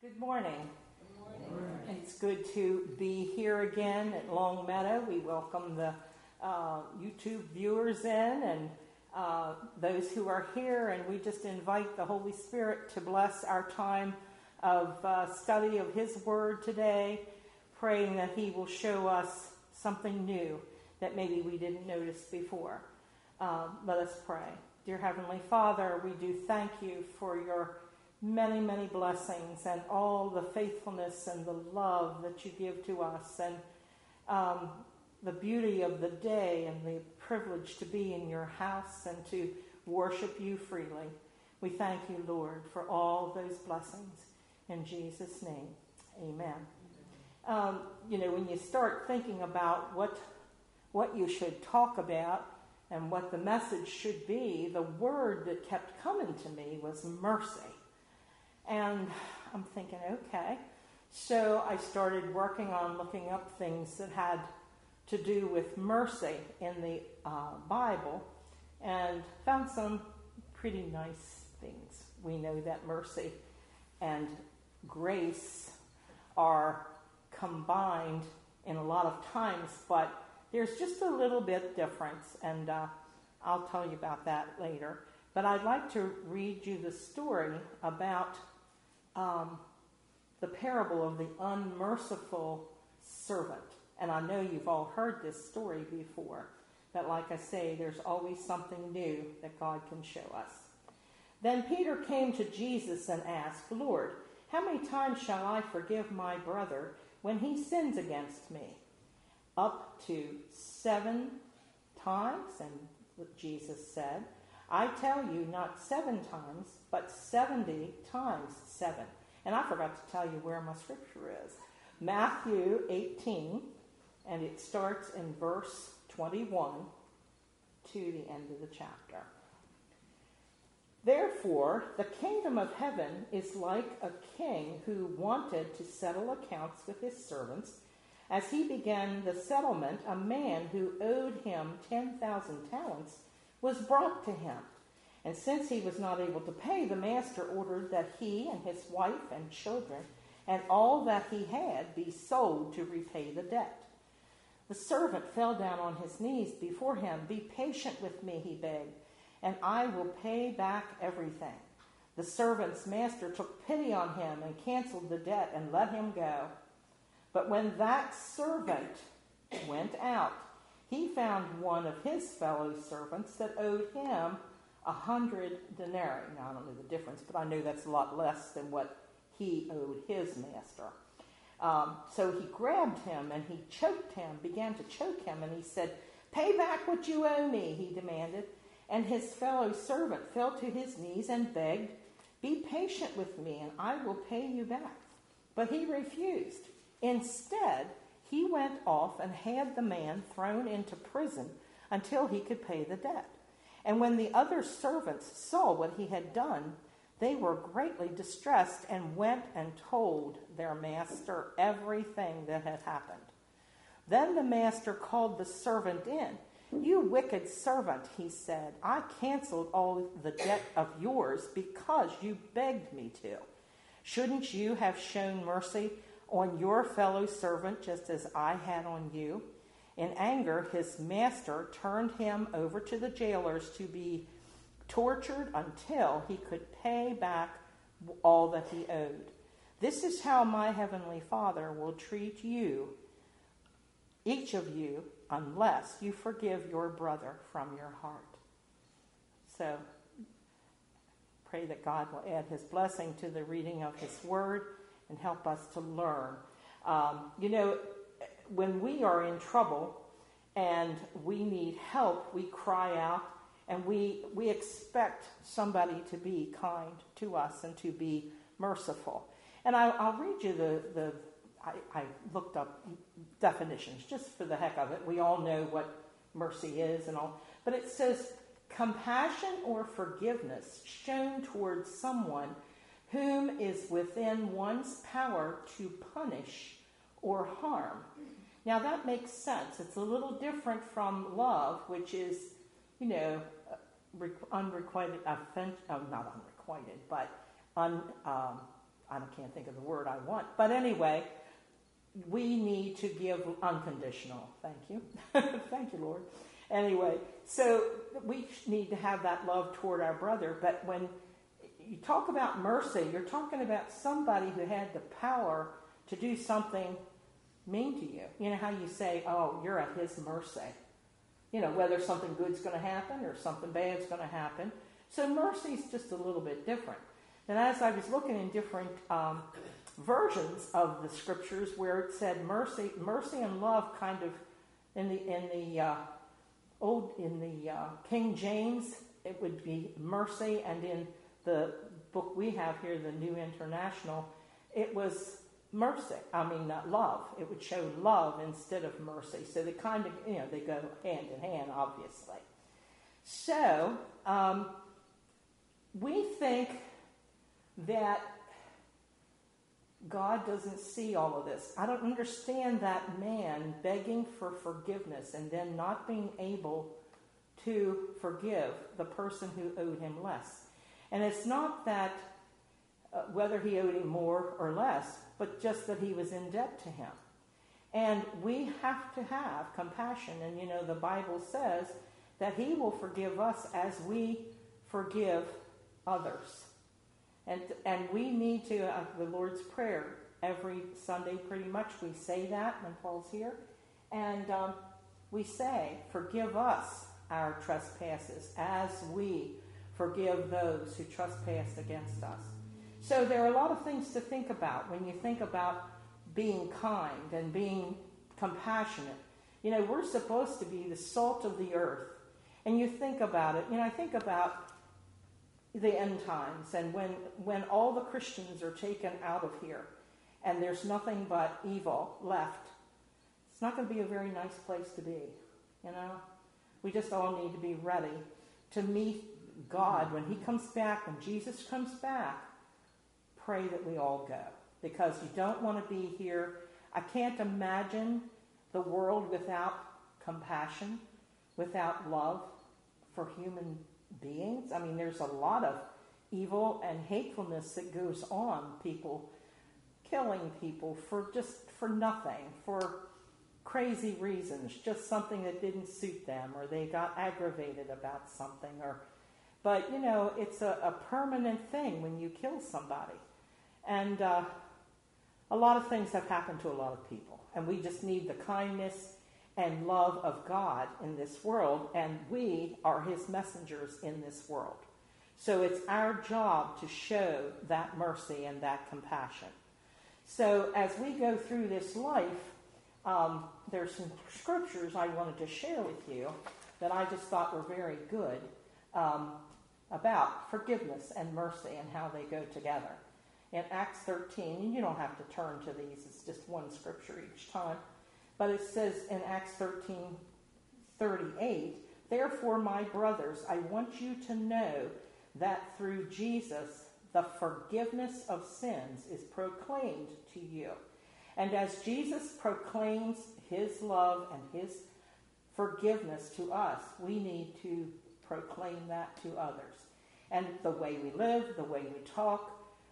Good morning. Good morning. It's good to be here again at Long Meadow. We welcome the YouTube viewers in and those who are here, and we just invite the Holy Spirit to bless our time of study of His Word today, praying that He will show us something new that maybe we didn't notice before. Let us pray. Dear Heavenly Father, we do thank you for your many, many blessings and all the faithfulness and the love that you give to us, and the beauty of the day and the privilege to be in your house and to worship you freely. We thank you, Lord, for all those blessings. In Jesus' name, amen. When you start thinking about what you should talk about and what the message should be, the word that kept coming to me was mercy. And I'm thinking, okay. So I started working on looking up things that had to do with mercy in the Bible and found some pretty nice things. We know that mercy and grace are combined in a lot of times, but there's just a little bit difference, and I'll tell you about that later. But I'd like to read you the story about the parable of the unmerciful servant. And I know you've all heard this story before, but like I say, there's always something new that God can show us. Then Peter came to Jesus and asked, "Lord, how many times shall I forgive my brother when he sins against me? Up to 7 times?" And Jesus said, "I tell you, not 7 times, but 70 times 7. And I forgot to tell you where my scripture is. Matthew 18, and it starts in verse 21 to the end of the chapter. "Therefore, the kingdom of heaven is like a king who wanted to settle accounts with his servants. As he began the settlement, a man who owed him 10,000 talents was brought to him. And since he was not able to pay, the master ordered that he and his wife and children and all that he had be sold to repay the debt. The servant fell down on his knees before him. 'Be patient with me,' he begged, 'and I will pay back everything.' The servant's master took pity on him and canceled the debt and let him go. But when that servant went out, he found one of his fellow servants that owed him 100 denarii. Now, I don't know the difference, but I know that's a lot less than what he owed his master. So he grabbed him and he began to choke him, and he said, 'Pay back what you owe me,' he demanded. And his fellow servant fell to his knees and begged, 'Be patient with me and I will pay you back.' But he refused. Instead, he went off and had the man thrown into prison until he could pay the debt. And when the other servants saw what he had done, they were greatly distressed and went and told their master everything that had happened. Then the master called the servant in. 'You wicked servant,' he said, 'I canceled all the debt of yours because you begged me to. Shouldn't you have shown mercy on your fellow servant just as I had on you?' In anger, his master turned him over to the jailers to be tortured until he could pay back all that he owed. This is how my heavenly Father will treat you, each of you, unless you forgive your brother from your heart." So, pray that God will add his blessing to the reading of his word and help us to learn. When we are in trouble and we need help, we cry out and we expect somebody to be kind to us and to be merciful. And I'll read you I looked up definitions just for the heck of it. We all know what mercy is and all. But it says, compassion or forgiveness shown towards someone whom is within one's power to punish or harm. Now that makes sense. It's a little different from love, which is, unrequited offense, not unrequited, but I can't think of the word I want. But anyway, we need to give unconditional. Thank you. Thank you, Lord. Anyway, so we need to have that love toward our brother. But when you talk about mercy, you're talking about somebody who had the power to do something mean to you. You know how you say, oh, you're at his mercy. You know, whether something good's going to happen or something bad's going to happen. So mercy's just a little bit different. And as I was looking in different versions of the scriptures where it said mercy and love, kind of in the King James, it would be mercy, and in the book we have here, the New International, it was love. It would show love instead of mercy. So they kind of, they go hand in hand, obviously. So we think that God doesn't see all of this. I don't understand that man begging for forgiveness and then not being able to forgive the person who owed him less. And it's not that whether he owed him more or less, but just that he was in debt to him. And we have to have compassion. And, the Bible says that he will forgive us as we forgive others. And we need to, the Lord's Prayer, every Sunday pretty much, we say that when Paul's here. And we say, forgive us our trespasses as we forgive those who trespass against us. So there are a lot of things to think about when you think about being kind and being compassionate. We're supposed to be the salt of the earth. And you think about it. I think about the end times and when all the Christians are taken out of here and there's nothing but evil left. It's not going to be a very nice place to be. We just all need to be ready to meet God when he comes back, when Jesus comes back. Pray that we all go, because you don't want to be here. I can't imagine the world without compassion, without love for human beings. There's a lot of evil and hatefulness that goes on. People killing people for nothing, for crazy reasons, just something that didn't suit them, or they got aggravated about something. But it's a permanent thing when you kill somebody. And a lot of things have happened to a lot of people. And we just need the kindness and love of God in this world. And we are his messengers in this world. So it's our job to show that mercy and that compassion. So as we go through this life, there's some scriptures I wanted to share with you that I just thought were very good about forgiveness and mercy and how they go together. In Acts 13, and you don't have to turn to these, it's just one scripture each time, but it says in Acts 13:38, therefore, my brothers, I want you to know that through Jesus, the forgiveness of sins is proclaimed to you. And as Jesus proclaims his love and his forgiveness to us, we need to proclaim that to others. And the way we live, the way we talk.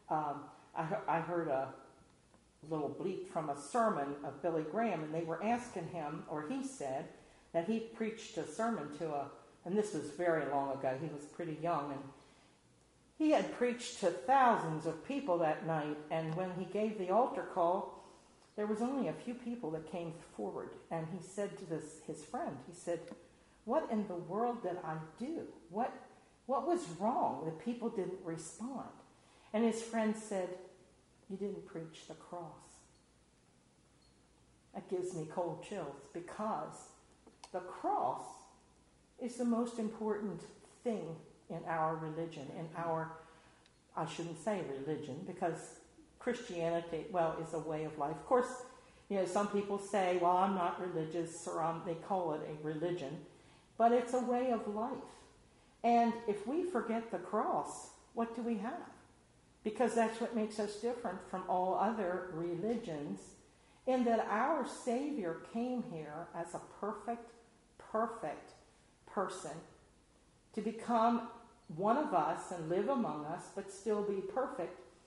I heard a little bleep from a sermon of Billy Graham, and they were asking him, or he said, that he preached a sermon and this was very long ago, he was pretty young, and he had preached to thousands of people that night, and when he gave the altar call, there was only a few people that came forward, and he said to his friend, he said, what in the world did I do? What was wrong that people didn't respond? And his friend said, you didn't preach the cross. That gives me cold chills, because the cross is the most important thing in our religion, I shouldn't say religion, because Christianity, is a way of life. Of course, some people say, well, I'm not religious, or they call it a religion, but it's a way of life. And if we forget the cross, what do we have? Because that's what makes us different from all other religions, in that our Savior came here as a perfect person to become one of us and live among us, but still be perfect.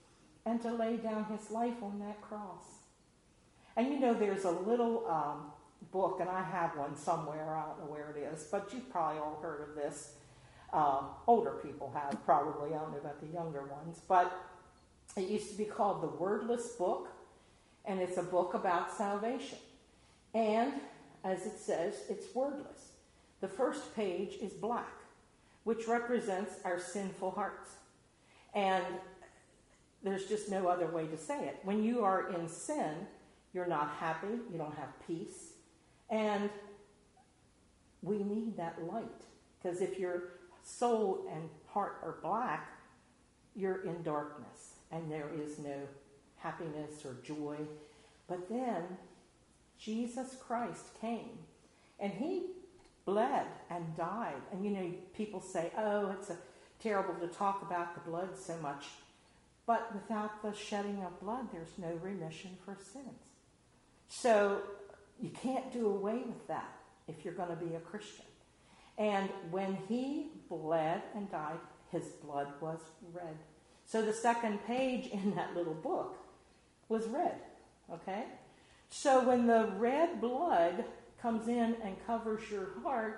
and to lay down his life on that cross. And you know, there's a little book, and I have one somewhere, I don't know where it is, but you've probably all heard of this. Older people have probably, I don't know about the younger ones, but it used to be called The Wordless Book, and it's a book about salvation. And, as it says, it's wordless. The first page is black, which represents our sinful hearts. And there's just no other way to say it. When you are in sin, you're not happy, you don't have peace, and we need that light. Because if your soul and heart are black, you're in darkness, and there is no happiness or joy. But then Jesus Christ came, and he bled and died. And you know, people say, oh, it's terrible to talk about the blood so much. But without the shedding of blood, there's no remission for sins. So you can't do away with that if you're going to be a Christian. And when he bled and died, his blood was red. So the second page in that little book was red, okay? So when the red blood comes in and covers your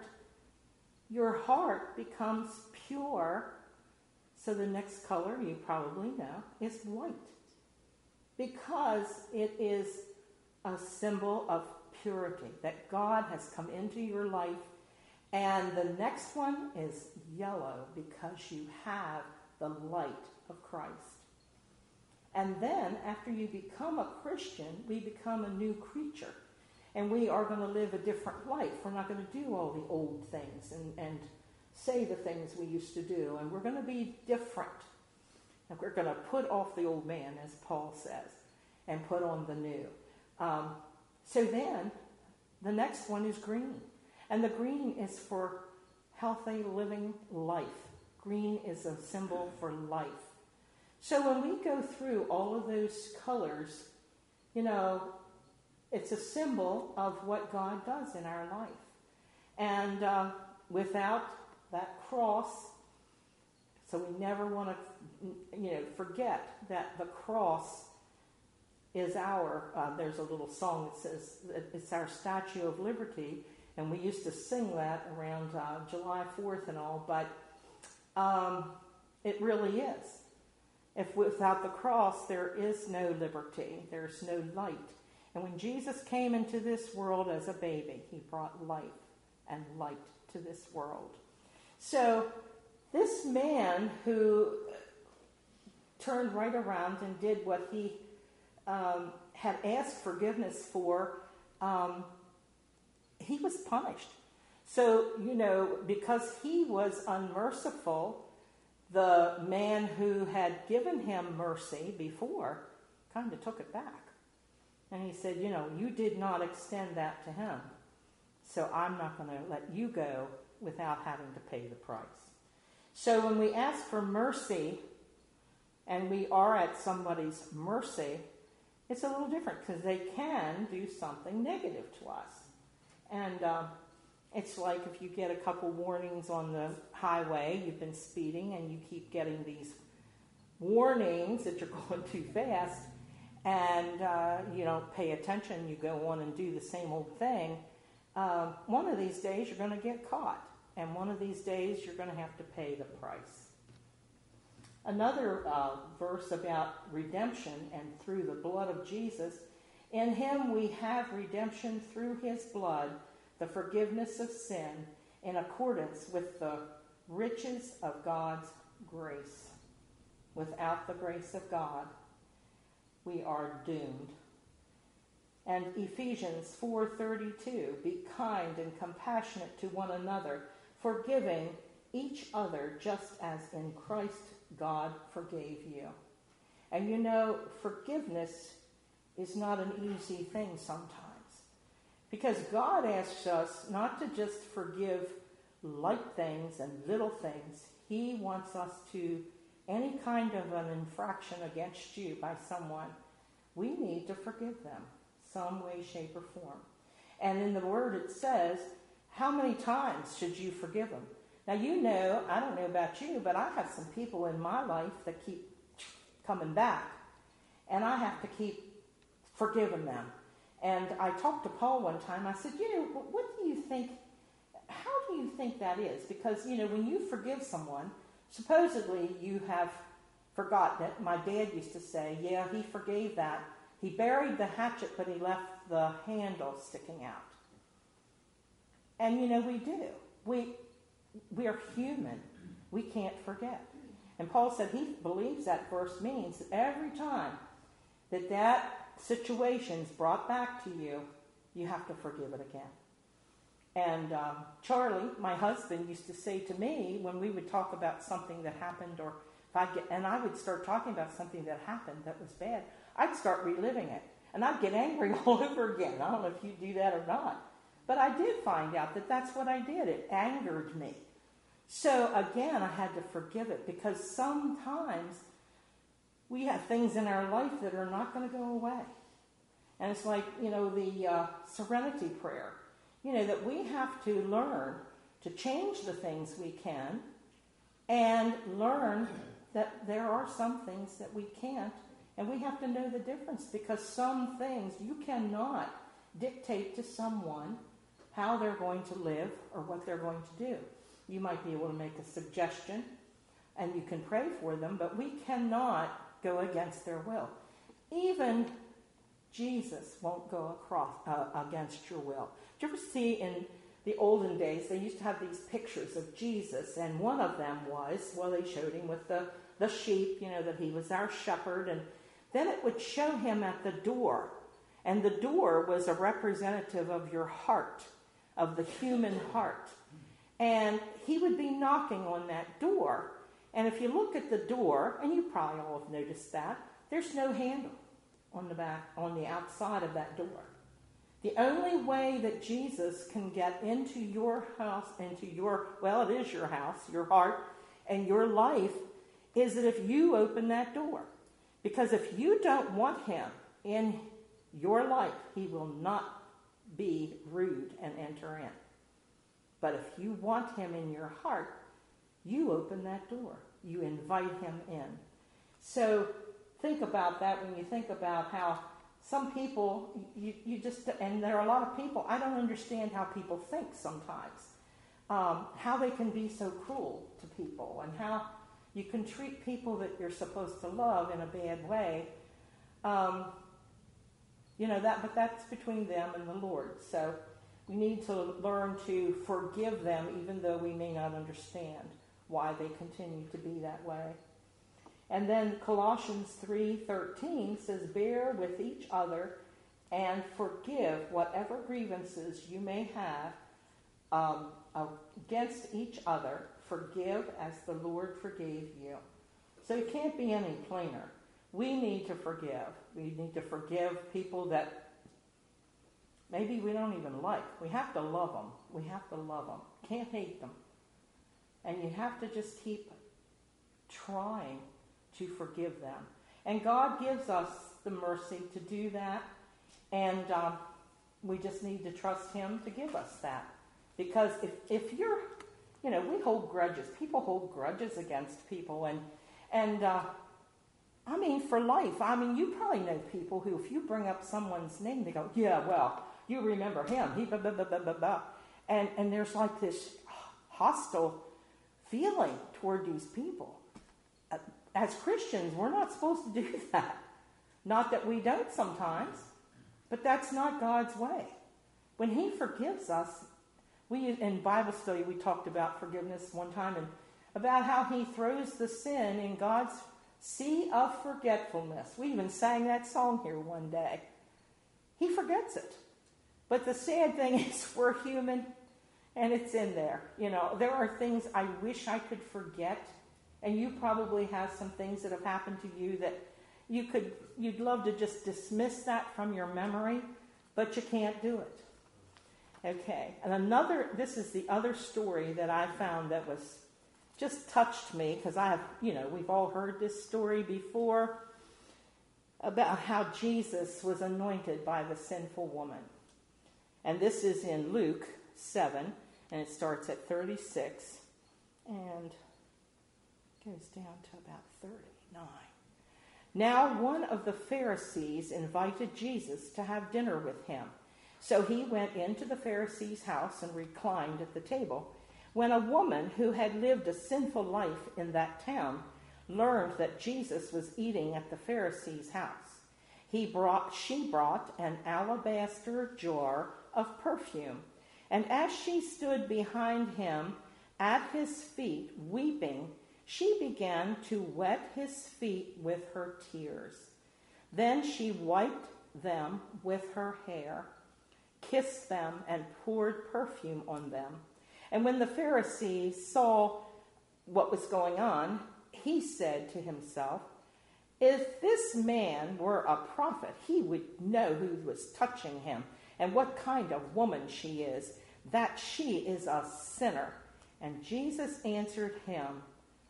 heart becomes pure. So the next color, you probably know, is white. Because it is a symbol of purity, that God has come into your life. And the next one is yellow, because you have the light of Christ. And then, after you become a Christian, we become a new creature. And we are going to live a different life. We're not going to do all the old things and say the things we used to do. And we're going to be different. And we're going to put off the old man, as Paul says, and put on the new. So then, the next one is green. And the green is for healthy living life. Green is a symbol for life. So when we go through all of those colors, you know, it's a symbol of what God does in our life. And without that cross, so we never want to, forget that the cross is there's a little song that says it's our Statue of Liberty, and we used to sing that around July 4th and all, but it really is. If without the cross, there is no liberty, there's no light. And when Jesus came into this world as a baby, he brought life and light to this world. So this man who turned right around and did what he had asked forgiveness for, he was punished. So, because he was unmerciful, the man who had given him mercy before kind of took it back. And he said, you did not extend that to him. So I'm not going to let you go without having to pay the price. So when we ask for mercy and we are at somebody's mercy, it's a little different because they can do something negative to us. And it's like if you get a couple warnings on the highway, you've been speeding and you keep getting these warnings that you're going too fast, and you don't pay attention, you go on and do the same old thing. One of these days you're going to get caught, and one of these days you're going to have to pay the price. Another verse about redemption and through the blood of Jesus. In him we have redemption through his blood, the forgiveness of sin, in accordance with the riches of God's grace. Without the grace of God, we are doomed. And Ephesians 4:32, be kind and compassionate to one another, forgiving each other just as in Christ God forgave you. And forgiveness is not an easy thing sometimes. Because God asks us not to just forgive light things and little things. He wants us to, any kind of an infraction against you by someone, we need to forgive them, some way, shape, or form. And in the Word it says, how many times should you forgive them? Now I don't know about you, but I have some people in my life that keep coming back. and I have to keep forgiving them. And I talked to Paul one time. I said, what do you think, how do you think that is? Because, when you forgive someone, supposedly you have forgotten it. My dad used to say, yeah, he forgave that. He buried the hatchet, but he left the handle sticking out. And, we do. We are human. We can't forget. And Paul said he believes that verse means that every time that situation's brought back to you, you have to forgive it again. And Charlie, my husband, used to say to me when we would talk about something that happened, or if I would start talking about something that happened that was bad, I'd start reliving it. And I'd get angry all over again. I don't know if you do that or not. But I did find out that that's what I did. It angered me. So again, I had to forgive it, because sometimes we have things in our life that are not going to go away. And it's like, the serenity prayer, that we have to learn to change the things we can and learn that there are some things that we can't, and we have to know the difference, because some things you cannot dictate to someone how they're going to live or what they're going to do. You might be able to make a suggestion, and you can pray for them, but we cannot go against their will. Even Jesus won't go against your will. Did you ever see in the olden days, they used to have these pictures of Jesus, and one of them was, they showed him with the sheep, that he was our shepherd, and then it would show him at the door, and the door was a representative of your heart, of the human heart. And he would be knocking on that door, and if you look at the door, and you probably all have noticed that, there's no handle on the outside of that door. The only way that Jesus can get into your house, it is your house, your heart, and your life, is that if you open that door. Because if you don't want him in your life, he will not be rude and enter in. But if you want him in your heart, you open that door. You invite him in. So think about that when you think about how some people, and there are a lot of people, I don't understand how people think sometimes. How they can be so cruel to people, and how you can treat people that you're supposed to love in a bad way. But that's between them and the Lord. So we need to learn to forgive them, even though we may not understand why they continue to be that way. And then Colossians 3:13 says, bear with each other and forgive whatever grievances you may have against each other. Forgive as the Lord forgave you. So it can't be any plainer. We need to forgive. We need to forgive people that maybe we don't even like. We have to love them. We have to love them. Can't hate them. And you have to just keep trying to forgive them. And God gives us the mercy to do that. And we just need to trust him to give us that. Because if you're, we hold grudges. People hold grudges against people. And for life. You probably know people who, if you bring up someone's name, they go, yeah, well, you remember him. He blah, blah, blah, blah, blah, blah. And there's like this hostile feeling toward these people. As Christians, we're not supposed to do that. Not that we don't sometimes, but that's not God's way. When he forgives us, in Bible study, we talked about forgiveness one time, and about how he throws the sin in God's sea of forgetfulness. We even sang that song here one day. He forgets it. But the sad thing is we're human, and it's in there. There are things I wish I could forget, and you probably have some things that have happened to you that you'd love to just dismiss that from your memory, but you can't do it. Okay, and this is the other story that I found that was just touched me, because we've all heard this story before about how Jesus was anointed by the sinful woman. And this is in Luke 7, and it starts at 36 and goes down to about 39. Now one of the Pharisees invited Jesus to have dinner with him. So he went into the Pharisee's house and reclined at the table. When a woman who had lived a sinful life in that town learned that Jesus was eating at the Pharisee's house, she brought an alabaster jar of perfume. And as she stood behind him at his feet, weeping, she began to wet his feet with her tears. Then she wiped them with her hair, kissed them, and poured perfume on them. And when the Pharisee saw what was going on, he said to himself, "If this man were a prophet, he would know who was touching him and what kind of woman she is, that she is a sinner." And Jesus answered him,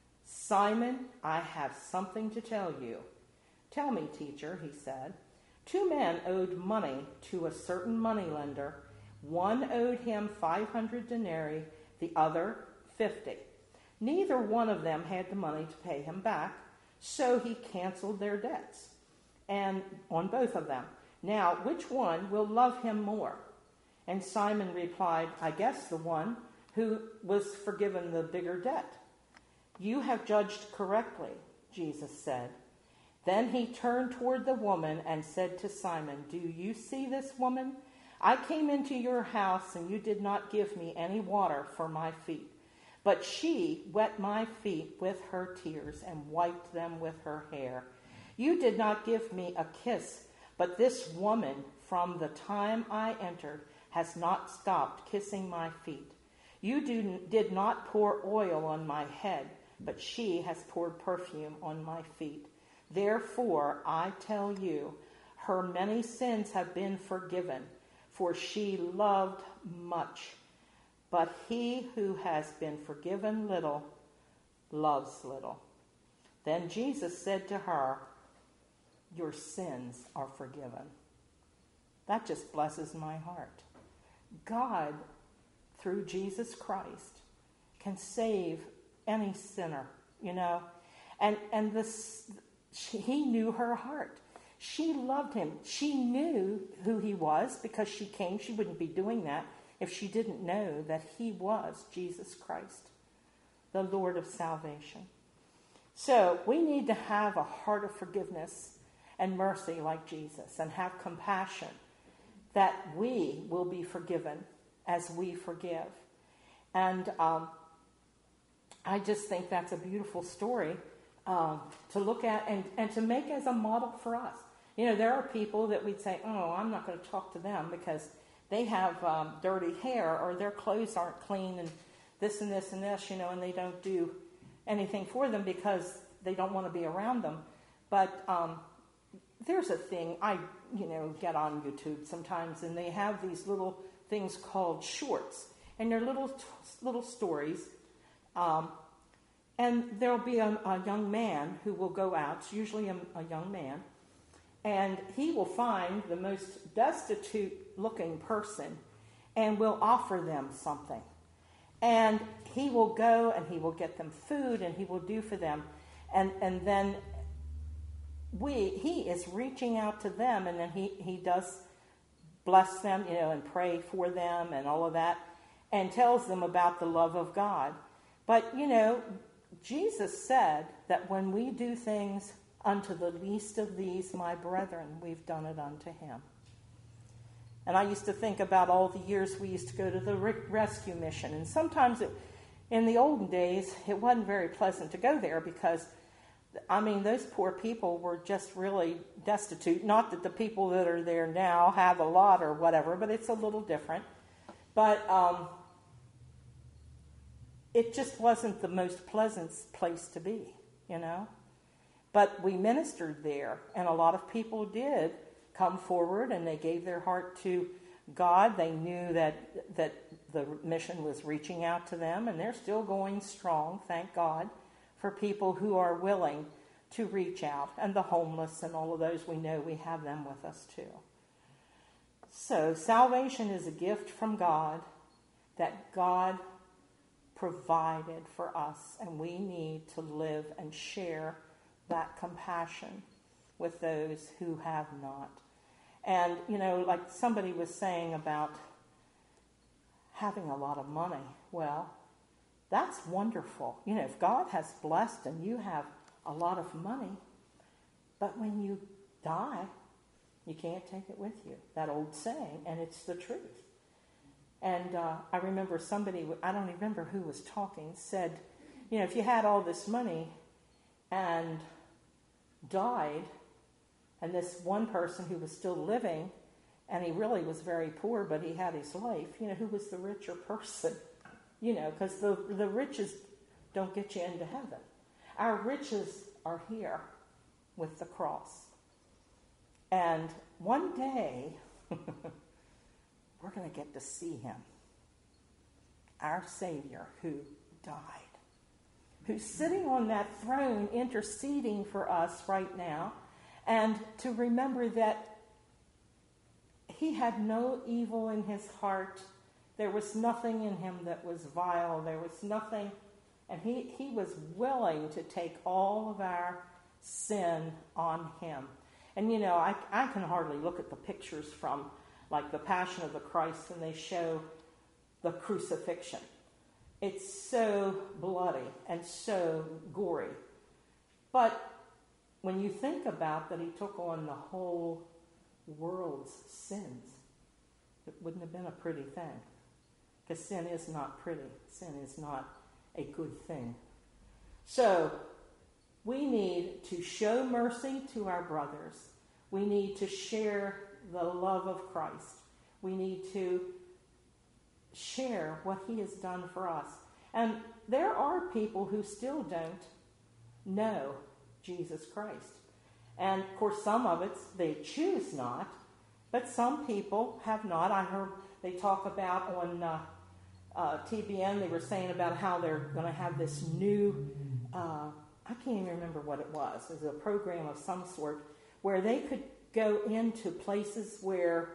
"Simon, I have something to tell you." "Tell me, teacher," he said. 2 men owed money to a certain moneylender. One owed him 500 denarii, the other 50. Neither one of them had the money to pay him back, so he canceled their debts, and on both of them. "Now, which one will love him more?" And Simon replied, "I guess the one who was forgiven the bigger debt." "You have judged correctly," Jesus said. Then he turned toward the woman and said to Simon, "Do you see this woman? I came into your house and you did not give me any water for my feet, but she wet my feet with her tears and wiped them with her hair. You did not give me a kiss, but this woman from the time I entered has not stopped kissing my feet. You did not pour oil on my head, but she has poured perfume on my feet. Therefore, I tell you, her many sins have been forgiven, for she loved much. But he who has been forgiven little loves little." Then Jesus said to her, "Your sins are forgiven." That just blesses my heart. God, through Jesus Christ, can save any sinner, And he knew her heart. She loved him. She knew who he was because she came. She wouldn't be doing that if she didn't know that he was Jesus Christ, the Lord of salvation. So we need to have a heart of forgiveness and mercy like Jesus, and have compassion that we will be forgiven as we forgive. And I just think that's a beautiful story to look at and to make as a model for us. There are people that we'd say, "Oh, I'm not going to talk to them because they have dirty hair, or their clothes aren't clean, and this and this and this, and they don't do anything for them because they don't want to be around them." But there's a thing, I get on YouTube sometimes, and they have these little things called shorts, and they're little stories. And there'll be a young man who will go out, it's usually a young man, and he will find the most destitute-looking person and will offer them something. And he will go and he will get them food and he will do for them. And then he is reaching out to them, and then he does bless them, and pray for them and all of that, and tells them about the love of God. But, Jesus said that when we do things unto the least of these, my brethren, we've done it unto him. And I used to think about all the years we used to go to the rescue mission. And sometimes in the olden days, it wasn't very pleasant to go there because, those poor people were just really destitute. Not that the people that are there now have a lot or whatever, but it's a little different. But it just wasn't the most pleasant place to be, But we ministered there, and a lot of people did come forward, and they gave their heart to God. They knew that the mission was reaching out to them, and they're still going strong, thank God, for people who are willing to reach out, and the homeless and all of those, we know we have them with us too. So salvation is a gift from God that God provided for us, and we need to live and share that compassion. with those who have not. And, like somebody was saying about having a lot of money. Well, that's wonderful. If God has blessed and you have a lot of money, but when you die, you can't take it with you. That old saying, and it's the truth. And I remember somebody, I don't remember who was talking, said, if you had all this money and died, and this one person who was still living, and he really was very poor, but he had his life, who was the richer person? Because the riches don't get you into heaven. Our riches are here with the cross. And one day, we're going to get to see him, our Savior who died, who's sitting on that throne interceding for us right now, and to remember that he had no evil in his heart. There was nothing in him that was vile. There was nothing, and he was willing to take all of our sin on him. And I can hardly look at the pictures from like the Passion of the Christ, and they show the crucifixion. It's so bloody and so gory. But when you think about that he took on the whole world's sins, it wouldn't have been a pretty thing. Because sin is not pretty. Sin is not a good thing. So, we need to show mercy to our brothers. We need to share the love of Christ. We need to share what he has done for us. And there are people who still don't know Jesus Christ. And of course, some of it, they choose not, but some people have not. I heard they talk about on TBN, they were saying about how they're going to have this new, I can't even remember what it was. It was a program of some sort where they could go into places where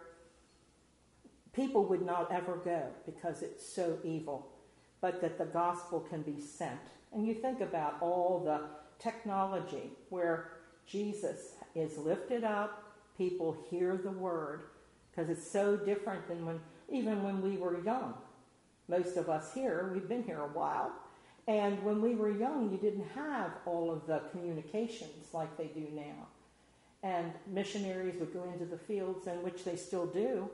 people would not ever go because it's so evil, but that the gospel can be sent. And you think about all the technology where Jesus is lifted up, people hear the word, because it's so different than even when we were young. Most of us here, we've been here a while, and when we were young, you didn't have all of the communications like they do now. And missionaries would go into the fields, in which they still do,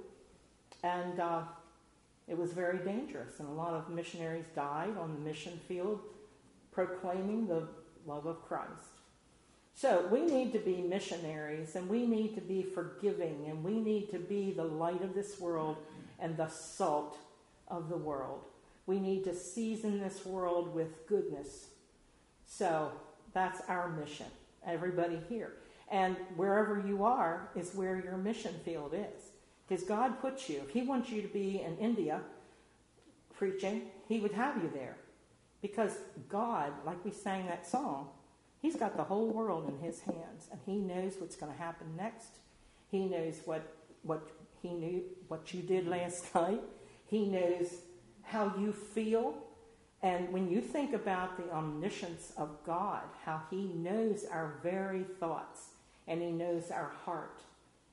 and it was very dangerous. And a lot of missionaries died on the mission field proclaiming the love of Christ. So we need to be missionaries, and we need to be forgiving, and we need to be the light of this world and the salt of the world. We need to season this world with goodness. So that's our mission, everybody here. And wherever you are is where your mission field is. Because God puts you. If he wants you to be in India preaching, he would have you there. Because God, like we sang that song, he's got the whole world in his hands. And he knows what's going to happen next. He knows what he knew, what you did last night. He knows how you feel. And when you think about the omniscience of God, how he knows our very thoughts, and he knows our heart,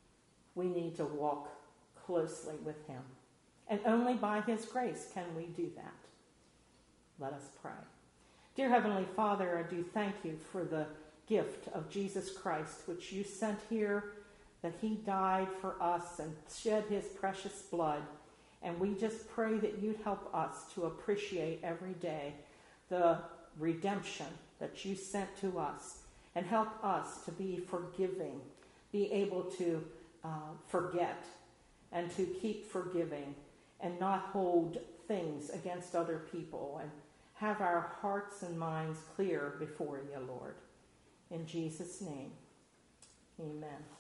we need to walk closely with him. And only by his grace can we do that. Let us pray. Dear Heavenly Father, I do thank you for the gift of Jesus Christ, which you sent here, that he died for us and shed his precious blood. And we just pray that you'd help us to appreciate every day the redemption that you sent to us, and help us to be forgiving, be able to forget and to keep forgiving and not hold things against other people, and have our hearts and minds clear before you, Lord. In Jesus' name, amen.